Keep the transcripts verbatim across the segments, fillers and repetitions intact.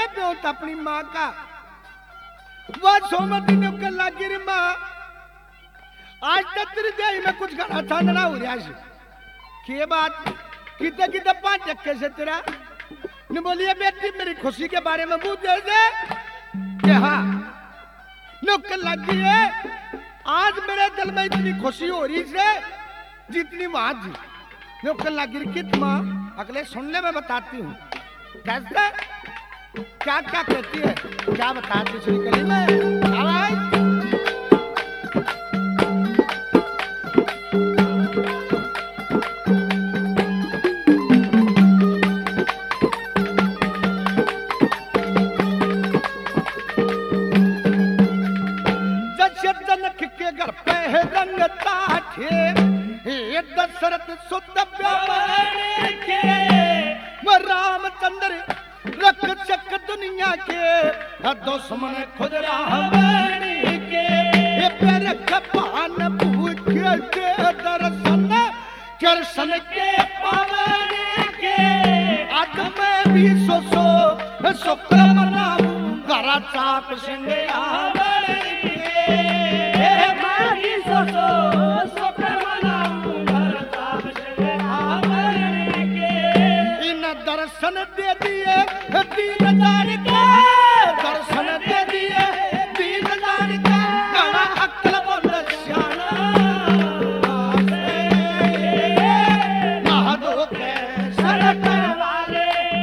ब्योत अपनी माँ का। वह सोमती ने कर लागी रे माँ, आज तक तेरी देही में कुछ घना छानना हो रहा है। के बात किते किते पांच टक्के से तेरा ने बोलिए बेटी मेरी खुशी के बारे में मुंह दे दे कि हाँ नुक्कड़ लगी है। आज मेरे दिल में इतनी खुशी हो रही है जितनी वहां जी नुक्कड़ लगी कित माँ अगले सुनने में बताती हूँ कैसे क्या क्या कहती है क्या बताती श्री कली में आवाज। दशरथ सुत के रामचंद्र रख चक दुनिया के दुश्मन खुद रावण के पैर खपान पूछ के दर्शन दर्शन के पावन के आज मैं भी सो सो शुक्र मनाऊं घर चाप सिंह आवण के मैं भी सो सो शुक्र मनाऊं घर चाप सिंह आवण के। इन दर्शन दे दिए दीन जान के दर्शन दे दिए दीन जान के गड़ा अक्ल बोल श्याना महादो के सरकर वाले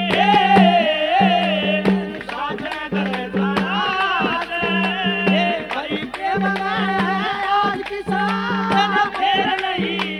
साधन कर जाना भाई के बना आज किसान फेर नहीं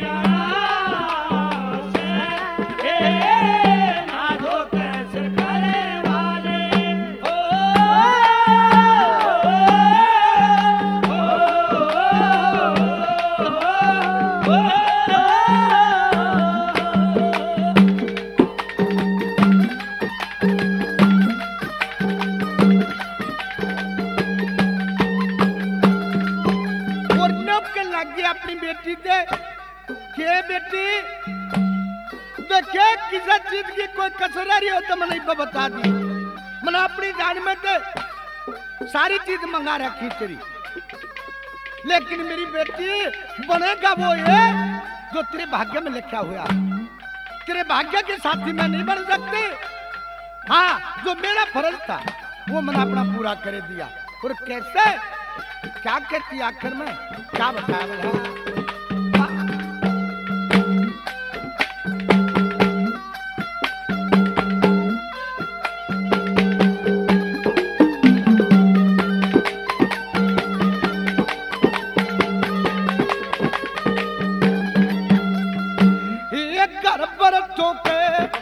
अपनी बेटी दे के बेटी देखे किसी चीज की कोई कसर रही हो तो मैंने बता दी। मैंने अपनी जान में तो सारी चीज मंगा रखी तेरी लेकिन मेरी बेटी बनेगा वो ये जो तेरे भाग्य में लिखा हुआ। तेरे भाग्य के साथी मैं नहीं बन सकती। हाँ जो मेरा फर्ज था वो मैंने अपना पूरा कर दिया। और कैसे क्या कहती आखिर में क्या बताया घर पर ठोके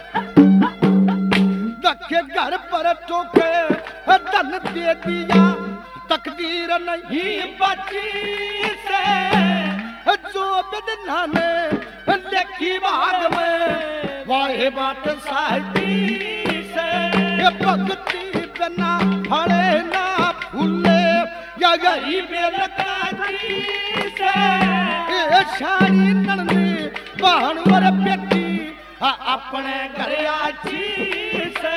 दखे घर पर ठोके धन दे दिया तकदीर नहीं बची से जो बदना ने लिखी भाग में वाहे बात साहती से भक्ति बिना फड़े ना फूले या गरीब लकाती से शानी नन्ही बहन वर बेटी अपने घर आची से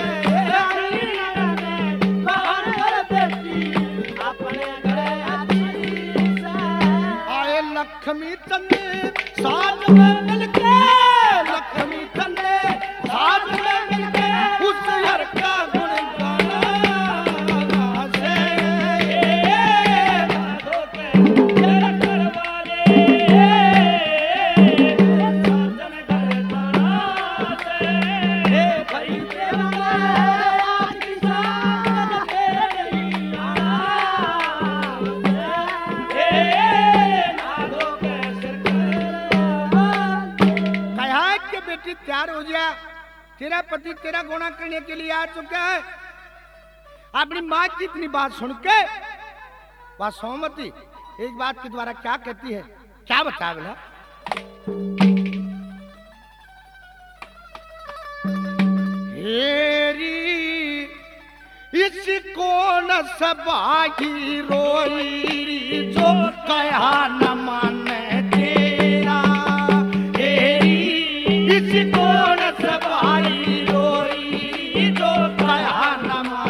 बहन वर बेटी अपने घर आची से आए लक्ष्मी चंदे साथ में मिलके लक्ष्मी चंदे साथ में मिलके उस हर का गुण गाना से तैयार हो गया। तेरा पति तेरा गुणा करने के लिए आ चुका है। अपनी माँ की इतनी बात सुन के वह सोमवती एक बात के द्वारा क्या कहती है क्या बता बोला। हेरी इसको न सबाही रोई जो कहा न माने तेरा। इसको न सबाई रोई जो कहा न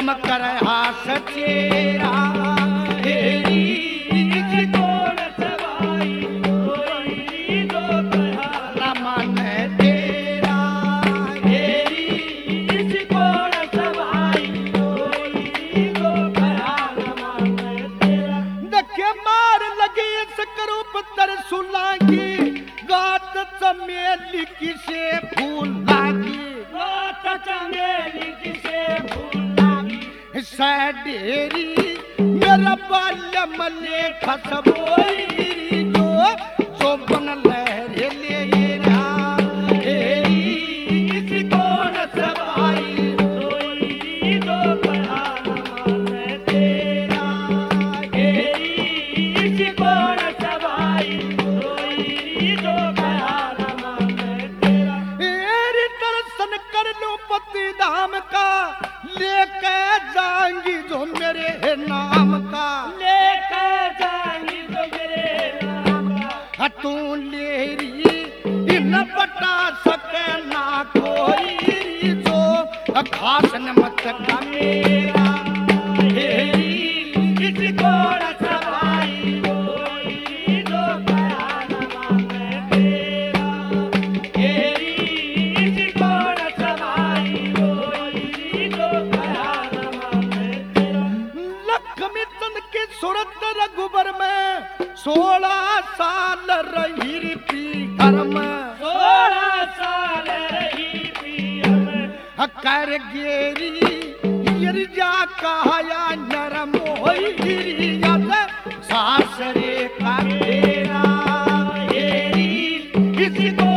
शर्म कर हास चेरा हेरी कोण सवाई कोई दो कहा मन तेरा हेरी कोण सवाई कोई दो कहा मन तेरा। देखे मार लगी इस करूप तरसुला की गात चमेली किसे फूल लागी गात चमेली किसे फूल लागी सडेरी मेरा बाल्य मले खसबोई जो शोभन लहरे ले रा हेरी कोण सवाई कोई दो कहा मन तेरा हेरी कोण सवाई कोई दो कहा मन तेरा। एरी दर्शन कर लो पति धाम का लेके जाएंगी जो मेरे नाम का लेकर जाएंगी तो मेरे नाम का तू लेरी इन बटा सके ना कोई जो घासन मत का मेरा हेरी कोण सवाई कोई दो कहा मन तेरा हेरी कोण सवाई कोई दो कहा मन तेरा। लक्ष्मी चंद की सूरत रघुबर में सोलह साल रही पी घर में सोलह साल रही पिया में कर गेरी गिरजा कहया नरम होई गिरिया सासरे का तेरा हेरी किसी को